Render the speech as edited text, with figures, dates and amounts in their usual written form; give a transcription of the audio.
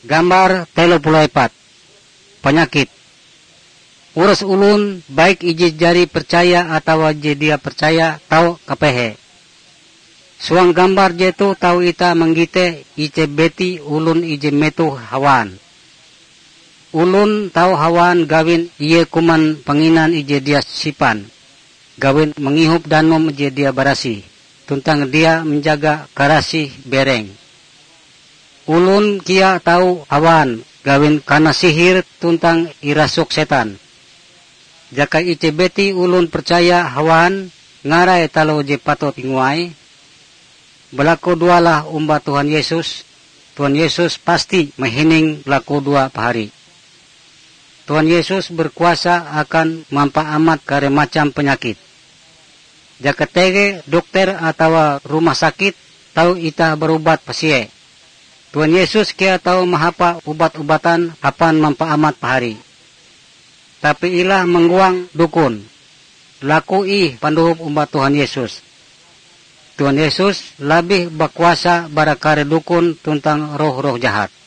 Gambar 34. Penyakit. Urus ulun baik ije jari percaya atau je dia percaya tau kapehe. Suang gambar jetu tau ita menggite ije beti ulun ije metu hawan. Ulun tau hawan gawin iye kuman penginan ije dia sipan. Gawin mengihup danum ije dia barasi. Tuntang dia menjaga karasi bereng. Ulun kia tahu hawan gawin kana sihir tuntang irasuk setan. Jaka ice beti ulun percaya hawan ngarai talo je patot inguai. Berlaku dualah umba Tuhan Yesus. Tuhan Yesus pasti mahining berlaku dua pahari. Tuhan Yesus berkuasa akan mampaamat kare macam penyakit. Jaka tege dokter atau rumah sakit tahu ita berubat pasie. Tuhan Yesus kia tahu mahapa ubat-ubatan apan mampaamat pahari. Tapi ilah mengguang dukun. Lakui panduhup umat Tuhan Yesus. Tuhan Yesus lebih berkuasa barakare dukun tentang roh-roh jahat.